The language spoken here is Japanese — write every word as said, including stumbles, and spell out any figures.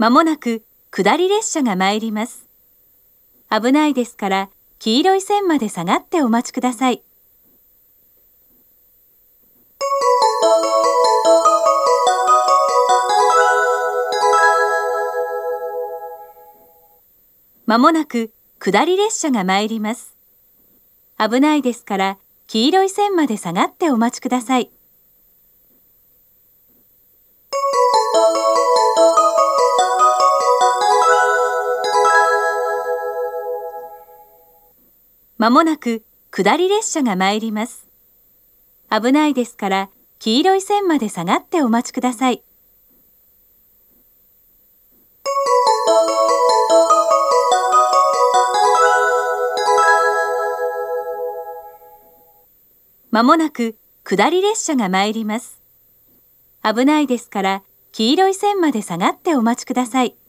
まもなく下り列車が参ります。危ないですから黄色い線まで下がってお待ちください。まもなく下り列車が参ります。危ないですから黄色い線まで下がってお待ちください。まもなく下り列車が参ります。危ないですから黄色い線まで下がってお待ちください。まもなく下り列車が参ります。危ないですから黄色い線まで下がってお待ちください。